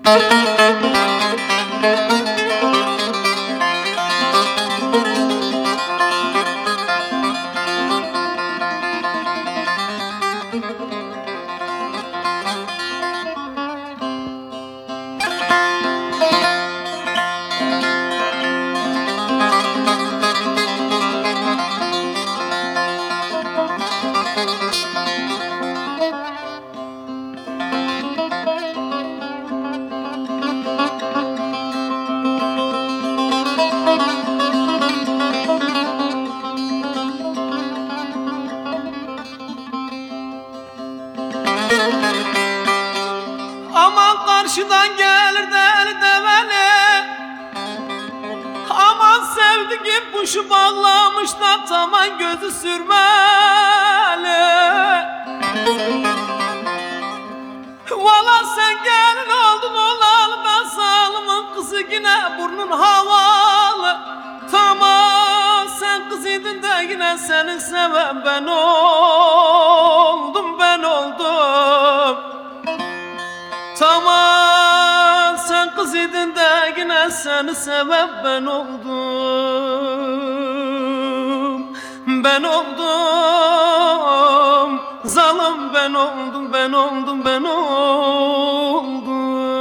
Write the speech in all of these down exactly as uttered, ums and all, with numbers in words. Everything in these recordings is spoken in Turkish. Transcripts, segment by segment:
Aman karşıdan gelir deli develi, aman sevdiğim kuşu bağlamış da taman gözü sürmeli. Valla sen gelin oldun olalı da zalimin kızı yine burnun havalı. Tamam sen kız idin de yine seni seven ben oldum, ben oldum. Tamam sen kız idin de yine seni seven ben oldum, ben oldum. Zalim ben oldum, ben oldum, ben oldum.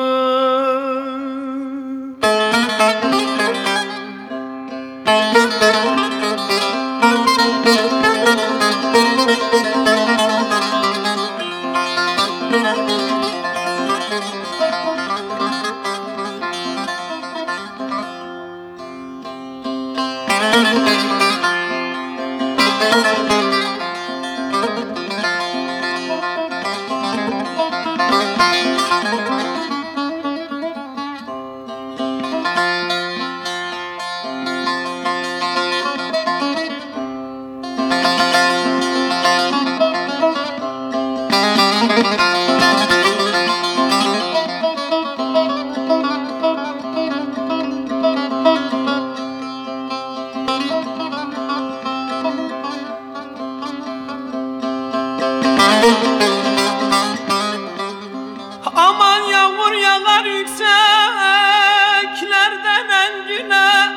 Aman yağmur yağar yükseklerden engine,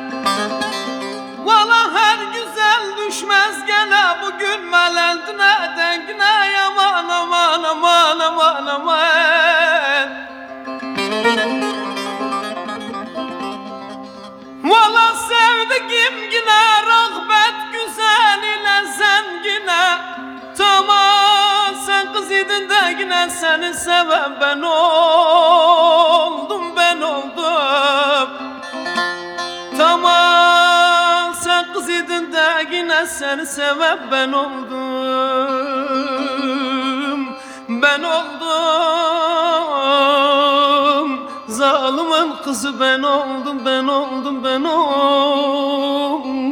valla her güzel düşmez gene bugün meleldine dengine. Aman aman aman aman aman, valla sevdiğim yine rağbet güzel ile zengine. Tamam sen kız idin de yine seni seven ben oldum, ben oldum. Tamam sen kız idin de yine seni seven ben oldum, ben oldum. Zalimin kızı ben oldum, ben oldum, ben oldum.